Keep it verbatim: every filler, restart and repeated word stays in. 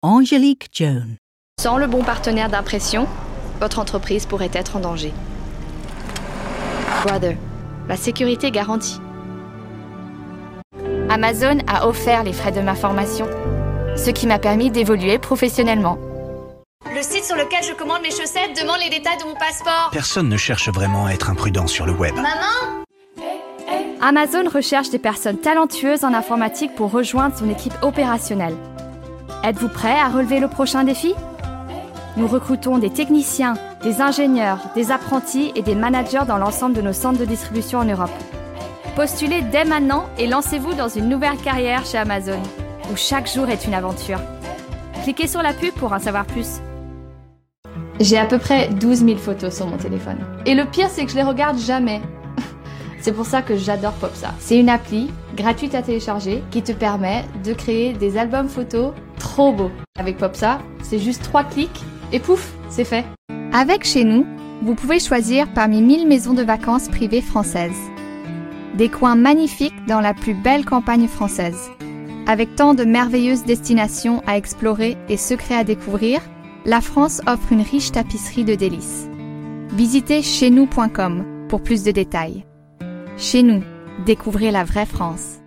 Angélique Jones. Sans le bon partenaire d'impression, votre entreprise pourrait être en danger. Brother, la sécurité garantie. Amazon a offert les frais de ma formation, ce qui m'a permis d'évoluer professionnellement. Le site sur lequel je commande mes chaussettes demande les détails de mon passeport. Personne ne cherche vraiment à être imprudent sur le web. Maman ? Amazon recherche des personnes talentueuses en informatique pour rejoindre son équipe opérationnelle. Êtes-vous prêt à relever le prochain défi ? Nous recrutons des techniciens, des ingénieurs, des apprentis et des managers dans l'ensemble de nos centres de distribution en Europe. Postulez dès maintenant et lancez-vous dans une nouvelle carrière chez Amazon, où chaque jour est une aventure. Cliquez sur la pub pour en savoir plus. J'ai à peu près douze mille photos sur mon téléphone. Et le pire, c'est que je les regarde jamais. C'est pour ça que j'adore Popsa. C'est une appli gratuite à télécharger qui te permet de créer des albums photos trop beaux. Avec Popsa, c'est juste trois clics et pouf, c'est fait. Avec Chez Nous, vous pouvez choisir parmi mille maisons de vacances privées françaises. Des coins magnifiques dans la plus belle campagne française. Avec tant de merveilleuses destinations à explorer et secrets à découvrir, la France offre une riche tapisserie de délices. Visitez chez nous point com pour plus de détails. Chez Nous, découvrez la vraie France.